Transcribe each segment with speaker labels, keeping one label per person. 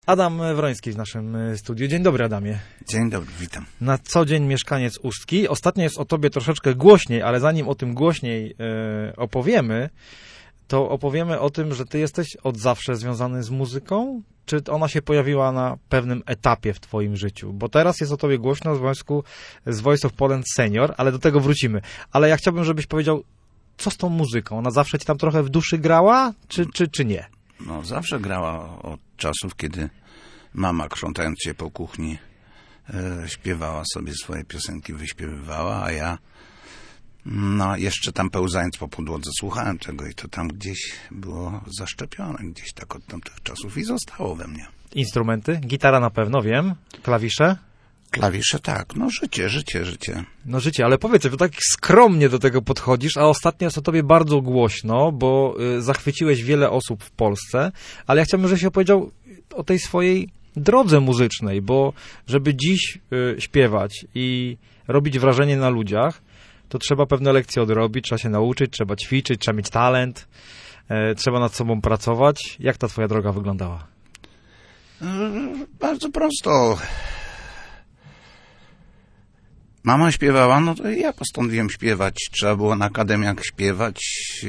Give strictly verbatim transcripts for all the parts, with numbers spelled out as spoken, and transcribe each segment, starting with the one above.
Speaker 1: Adam Wroński w naszym studiu. Dzień dobry, Adamie.
Speaker 2: Dzień dobry, witam.
Speaker 1: Na co dzień mieszkaniec Ustki. Ostatnio jest o tobie troszeczkę głośniej, ale zanim o tym głośniej e, opowiemy, to opowiemy o tym, że ty jesteś od zawsze związany z muzyką? Czy ona się pojawiła na pewnym etapie w twoim życiu? Bo teraz jest o tobie głośno w związku z Voice of Poland Senior, ale do tego wrócimy. Ale ja chciałbym, żebyś powiedział, co z tą muzyką? Ona zawsze ci tam trochę w duszy grała, czy, czy, czy nie?
Speaker 2: No, zawsze grała od czasów, kiedy mama, krzątając się po kuchni, e, śpiewała sobie swoje piosenki, wyśpiewywała, a ja no, jeszcze tam pełzając po podłodze słuchałem tego i to tam gdzieś było zaszczepione, gdzieś tak od tamtych czasów i zostało we mnie.
Speaker 1: Instrumenty? Gitara na pewno, wiem. Klawisze?
Speaker 2: Klawisze tak, no życie, życie, życie.
Speaker 1: No życie, ale powiedz, że tak skromnie do tego podchodzisz, a ostatnio jest o tobie bardzo głośno, bo y, zachwyciłeś wiele osób w Polsce, ale ja chciałbym, żebyś opowiedział o tej swojej drodze muzycznej, bo żeby dziś y, śpiewać i robić wrażenie na ludziach, to trzeba pewne lekcje odrobić, trzeba się nauczyć, trzeba ćwiczyć, trzeba mieć talent, y, trzeba nad sobą pracować. Jak ta twoja droga wyglądała?
Speaker 2: Yy, bardzo prosto. Mama śpiewała, no to ja postanowiłem śpiewać. Trzeba było na akademiach śpiewać.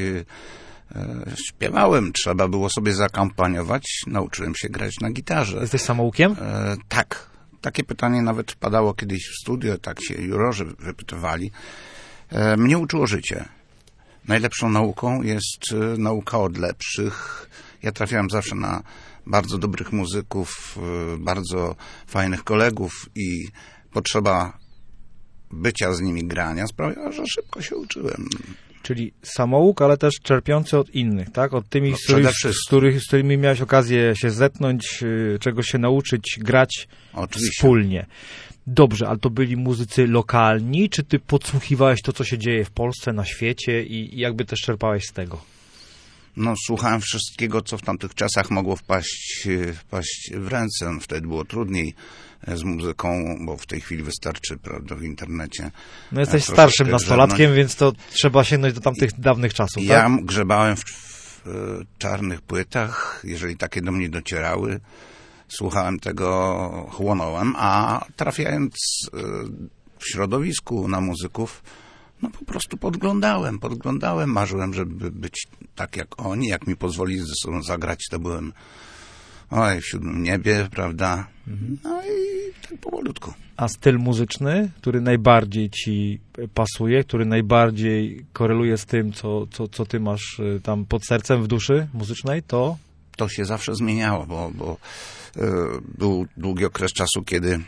Speaker 2: Śpiewałem, trzeba było sobie zakampaniować. Nauczyłem się grać na gitarze.
Speaker 1: Jesteś samoukiem?
Speaker 2: E, tak. Takie pytanie nawet padało kiedyś w studio, tak się jurorzy wypytywali. E, mnie uczyło życie. Najlepszą nauką jest nauka od lepszych. Ja trafiałem zawsze na bardzo dobrych muzyków, bardzo fajnych kolegów i potrzeba bycia z nimi, grania sprawiało, że szybko się uczyłem.
Speaker 1: Czyli samouk, ale też czerpiący od innych, tak? Od tymi,
Speaker 2: no,
Speaker 1: z, których, z, których, z którymi miałeś okazję się zetknąć, czegoś się nauczyć, grać Oczywiście. Wspólnie. Dobrze, ale to byli muzycy lokalni, czy ty podsłuchiwałeś to, co się dzieje w Polsce, na świecie i, i jakby też czerpałeś z tego?
Speaker 2: No, słuchałem wszystkiego, co w tamtych czasach mogło wpaść, wpaść w ręce. Wtedy było trudniej z muzyką, bo w tej chwili wystarczy, prawda, w internecie.
Speaker 1: No jesteś starszym nastolatkiem, więc to trzeba sięgnąć do tamtych I, dawnych czasów,
Speaker 2: Ja
Speaker 1: tak?
Speaker 2: grzebałem w, w czarnych płytach, jeżeli takie do mnie docierały, słuchałem tego, chłonąłem, a trafiając w środowisku na muzyków, no po prostu podglądałem, podglądałem, marzyłem, żeby być tak jak oni, jak mi pozwolili ze sobą zagrać, to byłem oj, w siódmym niebie, prawda? Mhm. No i tak powolutku.
Speaker 1: A styl muzyczny, który najbardziej ci pasuje, który najbardziej koreluje z tym, co, co, co ty masz tam pod sercem w duszy muzycznej, to?
Speaker 2: To się zawsze zmieniało, bo, bo yy, był długi okres czasu, kiedy,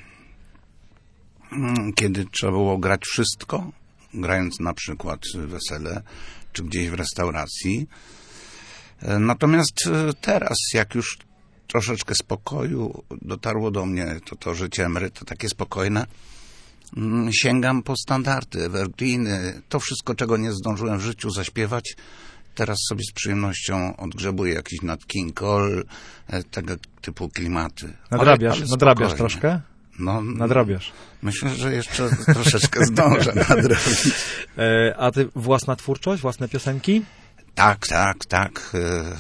Speaker 2: yy, kiedy trzeba było grać wszystko, grając na przykład wesele, czy gdzieś w restauracji. Natomiast teraz, jak już troszeczkę spokoju dotarło do mnie, to, to życie emeryta takie spokojne, sięgam po standardy, evergreeny, to wszystko, czego nie zdążyłem w życiu zaśpiewać, teraz sobie z przyjemnością odgrzebuję jakiś Nat King Cole, tego typu klimaty.
Speaker 1: Nadrabiasz,
Speaker 2: ale, ale
Speaker 1: nadrabiasz troszkę?
Speaker 2: No,
Speaker 1: nadrabiasz.
Speaker 2: Myślę, że jeszcze troszeczkę zdążę nadrobić.
Speaker 1: E, a ty własna twórczość, własne piosenki?
Speaker 2: Tak, tak, tak.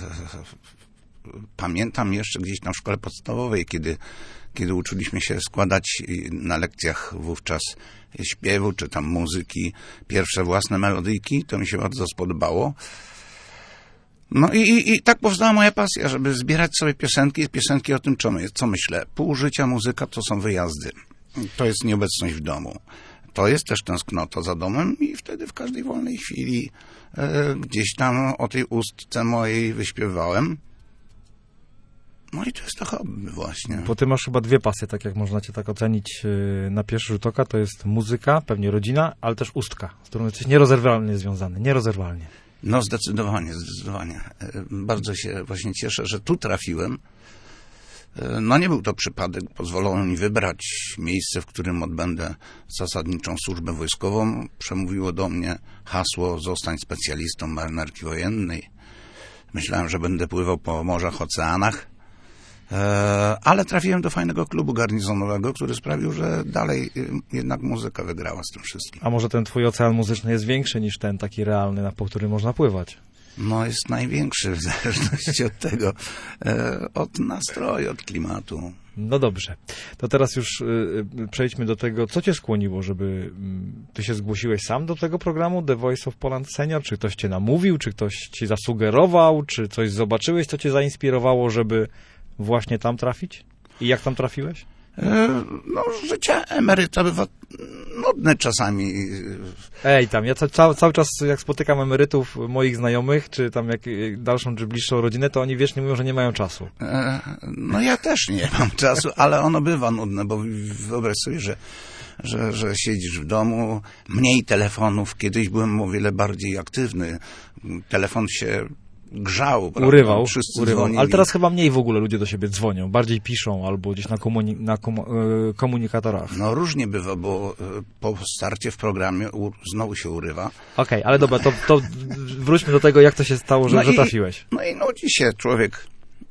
Speaker 2: Pamiętam jeszcze gdzieś tam w szkole podstawowej, kiedy, kiedy uczyliśmy się składać na lekcjach wówczas śpiewu, czy tam muzyki, pierwsze własne melodyjki, to mi się bardzo spodobało. No i, i, i tak powstała moja pasja, żeby zbierać sobie piosenki, piosenki o tym, co, my, co myślę. Pół życia muzyka to są wyjazdy. To jest nieobecność w domu. To jest też tęsknota za domem i wtedy w każdej wolnej chwili e, gdzieś tam o tej ustce mojej wyśpiewałem. No i to jest to hobby właśnie.
Speaker 1: Bo ty masz chyba dwie pasje, tak jak można cię tak ocenić na pierwszy rzut oka. To jest muzyka, pewnie rodzina, ale też ustka, z którą jesteś nierozerwalnie związany. Nierozerwalnie.
Speaker 2: No zdecydowanie, zdecydowanie. Bardzo się właśnie cieszę, że tu trafiłem. No nie był to przypadek. Pozwolono mi wybrać miejsce, w którym odbędę zasadniczą służbę wojskową. Przemówiło do mnie hasło zostań specjalistą marynarki wojennej. Myślałem, że będę pływał po morzach, oceanach. Ale trafiłem do fajnego klubu garnizonowego, który sprawił, że dalej jednak muzyka wygrała z tym wszystkim.
Speaker 1: A może ten twój ocean muzyczny jest większy niż ten taki realny, po którym można pływać?
Speaker 2: No jest największy w zależności od tego, e, od nastroju, od klimatu.
Speaker 1: No dobrze. To teraz już y, przejdźmy do tego, co cię skłoniło, żeby y, ty się zgłosiłeś sam do tego programu The Voice of Poland Senior? Czy ktoś cię namówił, czy ktoś ci zasugerował, czy coś zobaczyłeś, co cię zainspirowało, żeby właśnie tam trafić? I jak tam trafiłeś?
Speaker 2: No, życie emeryta bywa nudne czasami.
Speaker 1: Ej, tam, ja ca- cały czas jak spotykam emerytów moich znajomych, czy tam jak dalszą, czy bliższą rodzinę, to oni wiecznie mówią, że nie mają czasu.
Speaker 2: No ja też nie mam czasu, ale ono bywa nudne, bo wyobraź sobie, że, że, że siedzisz w domu, mniej telefonów, kiedyś byłem o wiele bardziej aktywny. Telefon się grzał, prawda?
Speaker 1: Urywał,
Speaker 2: Wszyscy
Speaker 1: urywał.
Speaker 2: dzwonili.
Speaker 1: Ale teraz chyba mniej w ogóle ludzie do siebie dzwonią, bardziej piszą albo gdzieś na, komuni- na komu- komunikatorach.
Speaker 2: No różnie bywa, bo po starcie w programie u- znowu się urywa.
Speaker 1: Okej, okay, ale dobra, to, to wróćmy do tego, jak to się stało, że,
Speaker 2: no
Speaker 1: że
Speaker 2: i,
Speaker 1: trafiłeś.
Speaker 2: No i nudzi się człowiek.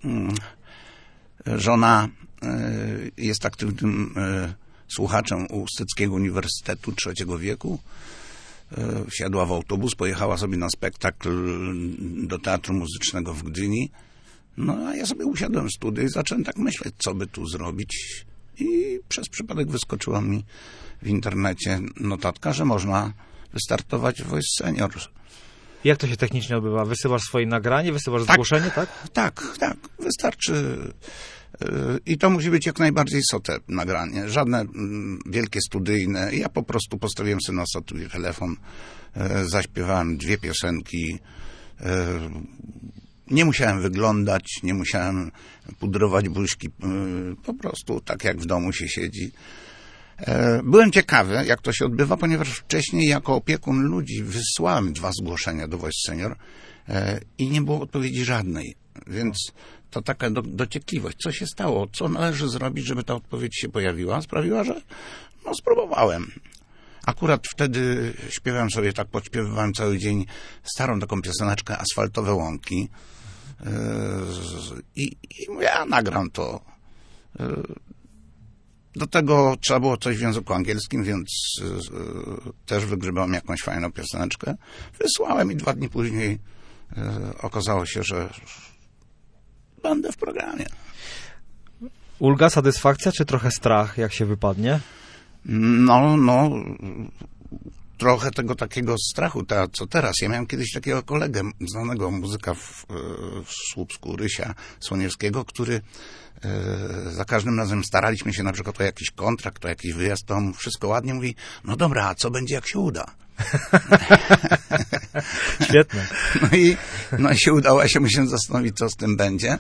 Speaker 2: Żona jest aktywnym słuchaczem Ustyckiego Uniwersytetu Trzeciego Wieku. Wsiadła w autobus, pojechała sobie na spektakl do Teatru Muzycznego w Gdyni. No a ja sobie usiadłem w studiu i zacząłem tak myśleć, co by tu zrobić. I przez przypadek wyskoczyła mi w internecie notatka, że można wystartować w Voice Senior.
Speaker 1: Jak to się technicznie odbywa? Wysyłasz swoje nagranie, wysyłasz
Speaker 2: tak,
Speaker 1: zgłoszenie, tak?
Speaker 2: Tak, tak. Wystarczy. I to musi być jak najbardziej sote nagranie. Żadne mm, wielkie studyjne. Ja po prostu postawiłem sobie na soty telefon, e, zaśpiewałem dwie piosenki. E, nie musiałem wyglądać, nie musiałem pudrować buźki. E, po prostu tak jak w domu się siedzi. E, byłem ciekawy, jak to się odbywa, ponieważ wcześniej jako opiekun ludzi wysłałem dwa zgłoszenia do Voice Senior e, i nie było odpowiedzi żadnej. Więc to taka do, dociekliwość. Co się stało? Co należy zrobić, żeby ta odpowiedź się pojawiła? Sprawiła, że no, spróbowałem. Akurat wtedy śpiewałem sobie, tak podśpiewywałem cały dzień starą taką pioseneczkę Asfaltowe łąki. Yy, i, I mówię, ja nagram to. Yy, do tego trzeba było coś w języku angielskim, więc yy, też wygrzebałem jakąś fajną pioseneczkę. Wysłałem i dwa dni później yy, okazało się, że będę w programie.
Speaker 1: Ulga, satysfakcja, czy trochę strach, jak się wypadnie?
Speaker 2: No, no, trochę tego takiego strachu, ta, co teraz. Ja miałem kiedyś takiego kolegę, znanego muzyka w, w Słupsku, Rysia Słoniewskiego, który e, za każdym razem staraliśmy się na przykład o jakiś kontrakt, o jakiś wyjazd, to on wszystko ładnie mówi, no dobra, a co będzie, jak się uda?
Speaker 1: Świetne.
Speaker 2: No i, no i się udało, ja się musiałem zastanowić, co z tym będzie.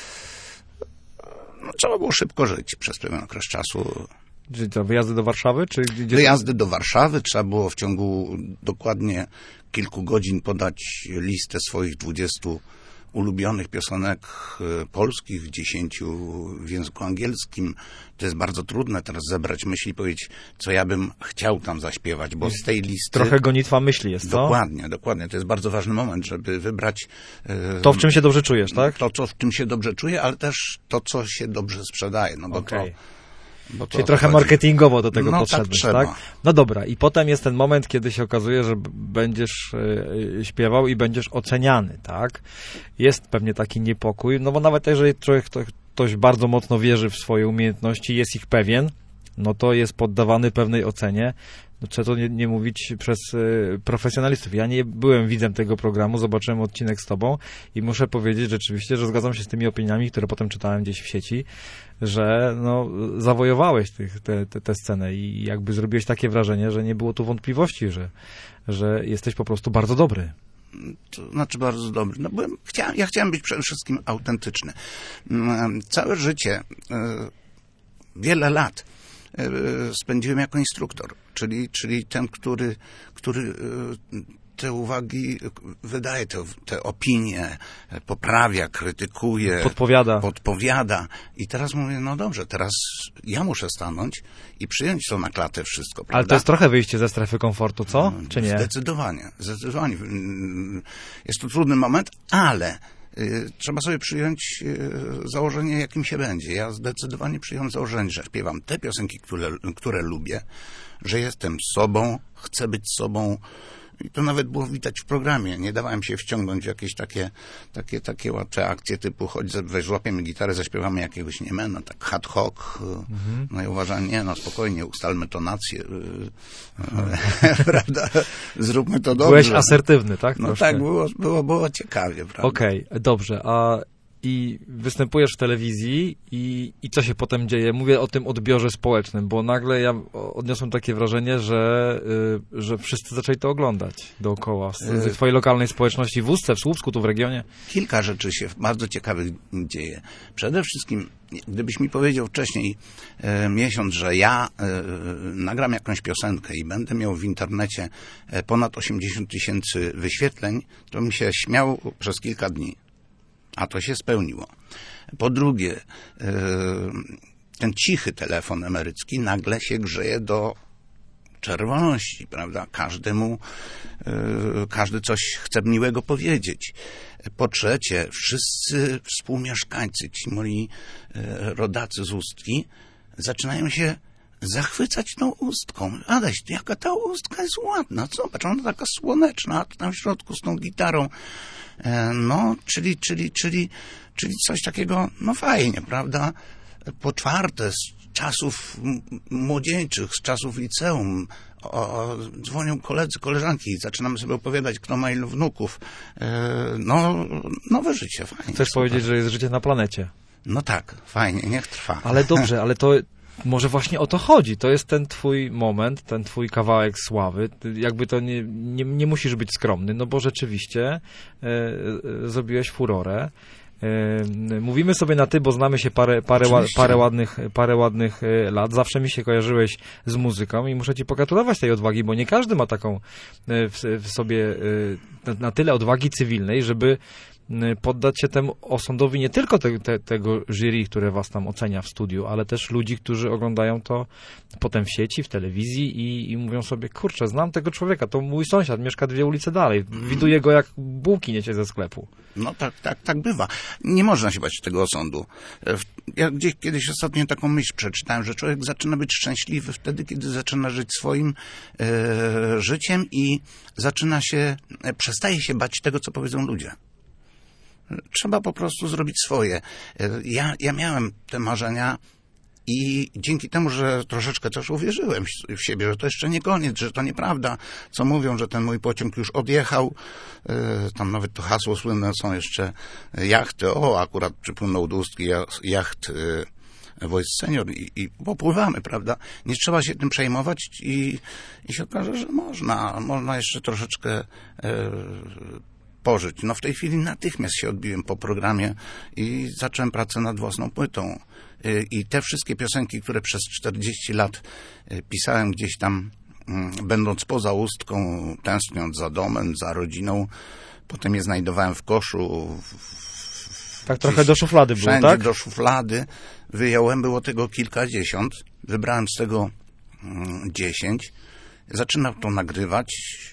Speaker 2: No, trzeba było szybko żyć przez pewien okres czasu.
Speaker 1: Czyli to wyjazdy do Warszawy? Czy gdzie...
Speaker 2: Wyjazdy do Warszawy. Trzeba było w ciągu dokładnie kilku godzin podać listę swoich dwudziestu ulubionych piosenek polskich, dziesięciu w języku angielskim. To jest bardzo trudne teraz zebrać myśli i powiedzieć, co ja bym chciał tam zaśpiewać, bo z tej listy...
Speaker 1: Trochę gonitwa myśli jest, co?
Speaker 2: Dokładnie, dokładnie. To jest bardzo ważny moment, żeby wybrać...
Speaker 1: To, w czym się dobrze czujesz, tak?
Speaker 2: To, co w czym się dobrze czuję, ale też to, co się dobrze sprzedaje. No bo
Speaker 1: okay.
Speaker 2: to... Bo
Speaker 1: Czyli trochę marketingowo do tego
Speaker 2: no,
Speaker 1: podszedłeś,
Speaker 2: tak,
Speaker 1: tak? No dobra, i potem jest ten moment, kiedy się okazuje, że będziesz y, śpiewał i będziesz oceniany, tak? Jest pewnie taki niepokój, no bo nawet jeżeli człowiek, ktoś bardzo mocno wierzy w swoje umiejętności, jest ich pewien, no to jest poddawany pewnej ocenie. No, trzeba to nie, nie mówić przez y, profesjonalistów. Ja nie byłem widzem tego programu, zobaczyłem odcinek z tobą i muszę powiedzieć rzeczywiście, że zgadzam się z tymi opiniami, które potem czytałem gdzieś w sieci, że no, zawojowałeś tych, te, te, te scenę i jakby zrobiłeś takie wrażenie, że nie było tu wątpliwości, że, że jesteś po prostu bardzo dobry.
Speaker 2: To znaczy bardzo dobry. No, byłem, chciałem, ja chciałem być przede wszystkim autentyczny. Całe życie, wiele lat spędziłem jako instruktor, czyli, czyli ten, który, który te uwagi wydaje, te, te opinie, poprawia, krytykuje,
Speaker 1: podpowiada.
Speaker 2: podpowiada. I teraz mówię, no dobrze, teraz ja muszę stanąć i przyjąć to na klatę wszystko, prawda?
Speaker 1: Ale to jest trochę wyjście ze strefy komfortu, co? Czy nie?
Speaker 2: Zdecydowanie, zdecydowanie. Jest to trudny moment, ale trzeba sobie przyjąć założenie, jakim się będzie. Ja zdecydowanie przyjąłem założenie, że śpiewam te piosenki, które, które lubię, że jestem sobą, chcę być sobą, I to nawet było widać w programie. Nie dawałem się wciągnąć w jakieś takie, takie, takie łatwe akcje typu chodź, weź, złapiemy gitarę, zaśpiewamy jakiegoś Niemena, tak ad hoc. Mhm. No i uważam, nie, no spokojnie, ustalmy tonację. Prawda? Zróbmy to dobrze.
Speaker 1: Byłeś asertywny, tak?
Speaker 2: No
Speaker 1: Troszkę.
Speaker 2: tak, było, było, było ciekawie, prawda?
Speaker 1: Okej, okay, dobrze, a i występujesz w telewizji i, i co się potem dzieje? Mówię o tym odbiorze społecznym, bo nagle ja odniosłem takie wrażenie, że, y, że wszyscy zaczęli to oglądać dookoła. Z, z twojej lokalnej społeczności w Ustce, w Słupsku, tu w regionie.
Speaker 2: Kilka rzeczy się bardzo ciekawych dzieje. Przede wszystkim, gdybyś mi powiedział wcześniej e, miesiąc, że ja e, nagram jakąś piosenkę i będę miał w internecie e, ponad osiemdziesiąt tysięcy wyświetleń, to mi się śmiał przez kilka dni. A to się spełniło. Po drugie, ten cichy telefon emerycki nagle się grzeje do czerwoności, prawda? Każdemu, każdy coś chce miłego powiedzieć. Po trzecie, wszyscy współmieszkańcy, ci moi rodacy z Ustki, zaczynają się zachwycać tą Ustką. Adaś, jaka ta Ustka jest ładna, zobacz, ona taka słoneczna, a tu tam w środku z tą gitarą. No, czyli, czyli, czyli, czyli coś takiego, no fajnie, prawda? Po czwarte, z czasów młodzieńczych, z czasów liceum, o, o, dzwonią koledzy, koleżanki i zaczynamy sobie opowiadać, kto ma ilu wnuków. No, nowe życie, fajnie.
Speaker 1: Chcesz
Speaker 2: super.
Speaker 1: powiedzieć, że jest życie na planecie?
Speaker 2: No tak, fajnie, niech trwa.
Speaker 1: Ale dobrze, ale to może właśnie o to chodzi. To jest ten twój moment, ten twój kawałek sławy. Jakby to nie, nie, nie musisz być skromny, no bo rzeczywiście e, e, zrobiłeś furorę. E, mówimy sobie na ty, bo znamy się parę, parę, ła, parę, ładnych, parę ładnych lat. Zawsze mi się kojarzyłeś z muzyką i muszę ci pogratulować tej odwagi, bo nie każdy ma taką w, w sobie na, na tyle odwagi cywilnej, żeby poddać się temu osądowi nie tylko te, te, tego jury, które was tam ocenia w studiu, ale też ludzi, którzy oglądają to potem w sieci, w telewizji i, i mówią sobie, kurczę, znam tego człowieka, to mój sąsiad, mieszka dwie ulice dalej, widuję go jak bułki niecie ze sklepu.
Speaker 2: No tak, tak, tak bywa. Nie można się bać tego osądu. Ja gdzieś kiedyś ostatnio taką myśl przeczytałem, że człowiek zaczyna być szczęśliwy wtedy, kiedy zaczyna żyć swoim e, życiem i zaczyna się, e, przestaje się bać tego, co powiedzą ludzie. Trzeba po prostu zrobić swoje. Ja, ja miałem te marzenia i dzięki temu, że troszeczkę też uwierzyłem w siebie, że to jeszcze nie koniec, że to nieprawda, co mówią, że ten mój pociąg już odjechał. Tam nawet to hasło słynne, są jeszcze jachty. O, akurat przypłynął do Ustki jacht Wojsk Senior i, i popływamy, prawda? Nie trzeba się tym przejmować i, i się okaże, że można, można jeszcze troszeczkę e, pożyć. No w tej chwili natychmiast się odbiłem po programie i zacząłem pracę nad własną płytą. I te wszystkie piosenki, które przez czterdzieści lat pisałem gdzieś tam, będąc poza Ustką, tęskniąc za domem, za rodziną, potem je znajdowałem w koszu. W,
Speaker 1: tak trochę do szuflady było,
Speaker 2: wszędzie
Speaker 1: tak?
Speaker 2: do szuflady. Wyjąłem, było tego kilkadziesiąt. Wybrałem z tego dziesięć. Zaczynam to nagrywać.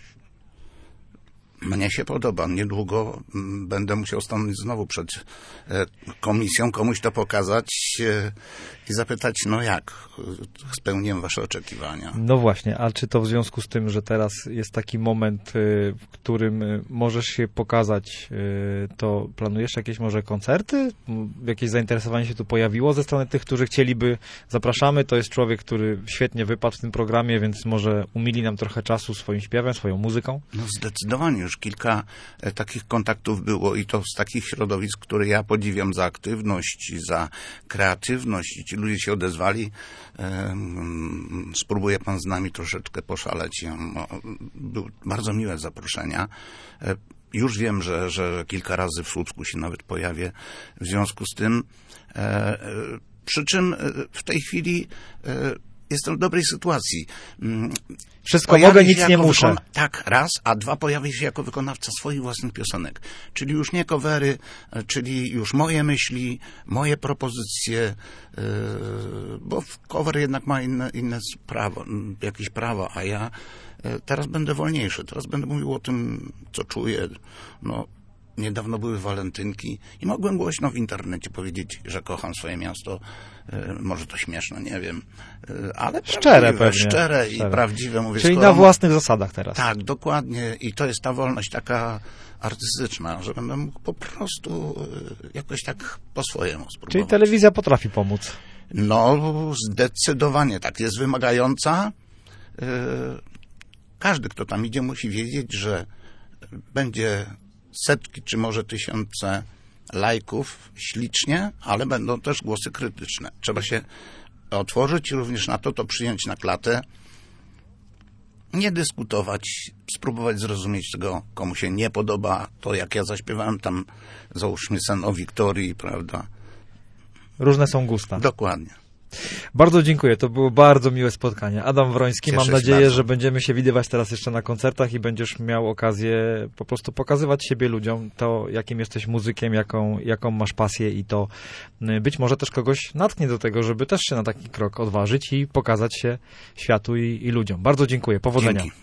Speaker 2: Mnie się podoba. Niedługo będę musiał stanąć znowu przed komisją, komuś to pokazać i zapytać, no jak, spełniłem wasze oczekiwania.
Speaker 1: No właśnie, a czy to w związku z tym, że teraz jest taki moment, w którym możesz się pokazać, to planujesz jakieś może koncerty? Jakieś zainteresowanie się tu pojawiło ze strony tych, którzy chcieliby? Zapraszamy, to jest człowiek, który świetnie wypadł w tym programie, więc może umili nam trochę czasu swoim śpiewem, swoją muzyką?
Speaker 2: No zdecydowanie, już kilka e, takich kontaktów było i to z takich środowisk, które ja podziwiam za aktywność, za kreatywność i ci ludzie się odezwali. E, spróbuje pan z nami troszeczkę poszaleć. No, były bardzo miłe zaproszenia. E, już wiem, że, że kilka razy w Słupsku się nawet pojawię. W związku z tym e, e, przy czym w tej chwili e, jestem w dobrej sytuacji.
Speaker 1: Wszystko
Speaker 2: Pojawię
Speaker 1: mogę, nic nie muszę.
Speaker 2: Wykona- tak, raz, a dwa, pojawię się jako wykonawca swoich własnych piosenek. Czyli już nie covery, czyli już moje myśli, moje propozycje, yy, bo cover jednak ma inne, inne prawo, jakieś prawa, a ja yy, teraz będę wolniejszy, teraz będę mówił o tym, co czuję. No, niedawno były walentynki i mogłem głośno w internecie powiedzieć, że kocham swoje miasto. Może to śmieszne, nie wiem, ale
Speaker 1: szczere pewnie.
Speaker 2: Szczere i
Speaker 1: szczere.
Speaker 2: prawdziwe. Mówię,
Speaker 1: Czyli
Speaker 2: skoro...
Speaker 1: na własnych zasadach teraz.
Speaker 2: Tak, dokładnie. I to jest ta wolność taka artystyczna, że będę mógł po prostu jakoś tak po swojemu spróbować.
Speaker 1: Czyli telewizja potrafi pomóc.
Speaker 2: No, zdecydowanie tak. Jest wymagająca. Każdy, kto tam idzie, musi wiedzieć, że będzie setki, czy może tysiące lajków, ślicznie, ale będą też głosy krytyczne. Trzeba się otworzyć i również na to, to przyjąć na klatę, nie dyskutować, spróbować zrozumieć tego, komu się nie podoba to, jak ja zaśpiewałem tam, załóżmy sen o Wiktorii, prawda?
Speaker 1: Różne są gusta.
Speaker 2: Dokładnie.
Speaker 1: Bardzo dziękuję, to było bardzo miłe spotkanie. Adam Wroński,
Speaker 2: Cieszę
Speaker 1: mam
Speaker 2: się
Speaker 1: nadzieję,
Speaker 2: bardzo.
Speaker 1: że będziemy się widywać teraz jeszcze na koncertach i będziesz miał okazję po prostu pokazywać siebie ludziom, to jakim jesteś muzykiem, jaką, jaką masz pasję i to być może też kogoś natknie do tego, żeby też się na taki krok odważyć i pokazać się światu i, i ludziom. Bardzo dziękuję, powodzenia.
Speaker 2: Dzięki.